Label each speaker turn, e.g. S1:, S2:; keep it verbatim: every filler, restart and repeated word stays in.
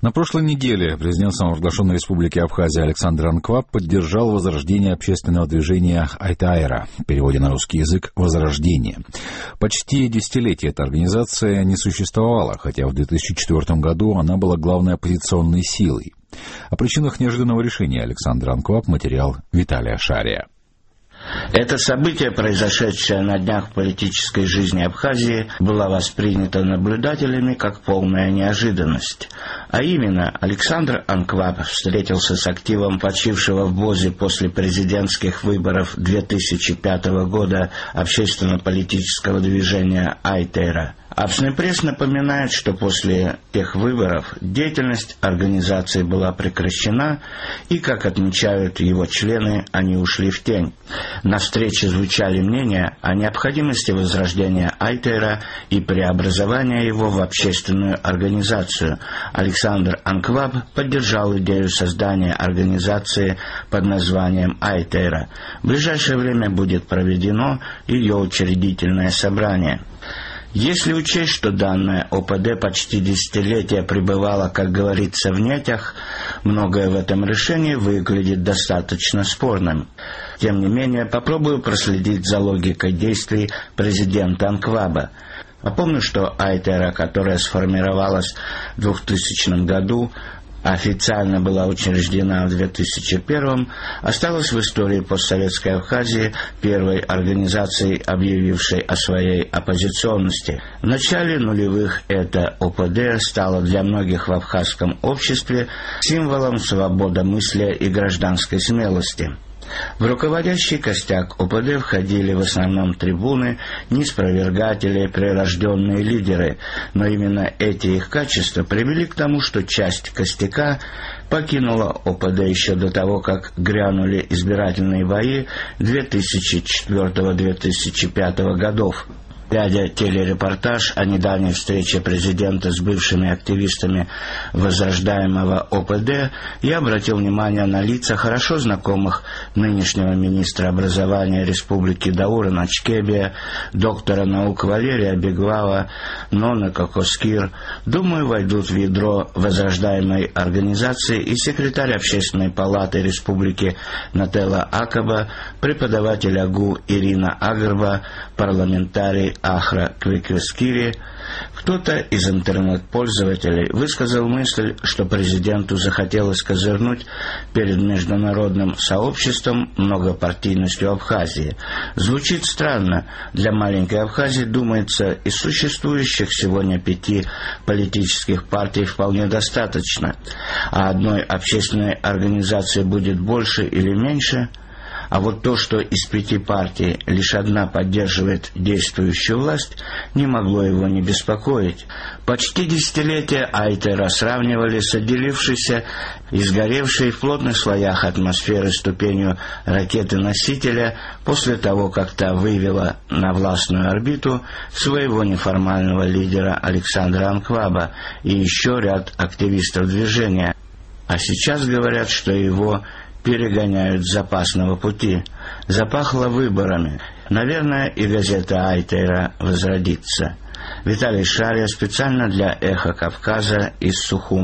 S1: На прошлой неделе президент самопровозглашенной республики Абхазия Александр Анкваб поддержал возрождение общественного движения Айтайра, в переводе на русский язык «Возрождение». Почти десятилетие эта организация не существовала, хотя в две тысячи четвёртом году она была главной оппозиционной силой. О причинах неожиданного решения Александра Анкваб материал Виталия Шария.
S2: Это событие, произошедшее на днях в политической жизни Абхазии, было воспринято наблюдателями как полная неожиданность. А именно, Александр Анкваб встретился с активом почившего в Бозе после президентских выборов две тысячи пятого года общественно-политического движения Айтайра. Общественная пресса напоминает, что после тех выборов деятельность организации была прекращена, и, как отмечают его члены, они ушли в тень. На встрече звучали мнения о необходимости возрождения Айтайра и преобразования его в общественную организацию. Александр Анкваб поддержал идею создания организации под названием Айтайра. В ближайшее время будет проведено ее учредительное собрание. Если учесть, что данная ОПД почти десятилетия пребывала, как говорится, в нетях, многое в этом решении выглядит достаточно спорным. Тем не менее, попробую проследить за логикой действий президента Анкваба. Напомню, что Айтайра, которая сформировалась в двухтысячном году, официально была учреждена в две тысячи первом, осталась в истории постсоветской Абхазии первой организацией, объявившей о своей оппозиционности. В начале нулевых эта ОПД стала для многих в абхазском обществе символом свободомыслия и гражданской смелости. В руководящий костяк ОПД входили в основном трибуны, неспровергатели, прирожденные лидеры, но именно эти их качества привели к тому, что часть костяка покинула ОПД еще до того, как грянули избирательные бои две тысячи четвёртого — две тысячи пятого годов. Глядя телерепортаж о недавней встрече президента с бывшими активистами возрождаемого ОПД, я обратил внимание на лица хорошо знакомых нынешнего министра образования Республики Даура Начкебия, доктора наук Валерия Беглава, Нона Кокоскир. Думаю, войдут в ядро возрождаемой организации и секретарь Общественной палаты Республики Нателла Акаба, преподаватель АГУ Ирина Агарба, парламентарий Ахра Квиквискири. Кто-то из интернет-пользователей высказал мысль, что президенту захотелось козырнуть перед международным сообществом многопартийностью Абхазии. Звучит странно. Для маленькой Абхазии, думается, из существующих сегодня пяти политических партий вполне достаточно. А одной общественной организации будет больше или меньше? А вот то, что из пяти партий лишь одна поддерживает действующую власть, не могло его не беспокоить. Почти десятилетия Айтайра сравнивали с отделившейся и сгоревшей в плотных слоях атмосферы ступенью ракеты-носителя после того, как та вывела на властную орбиту своего неформального лидера Александра Анкваба и еще ряд активистов движения. А сейчас говорят, что его перегоняют с запасного пути. Запахло выборами. Наверное, и газета Айтайра возродится. Виталий Шария специально для «Эхо Кавказа» из Сухуми.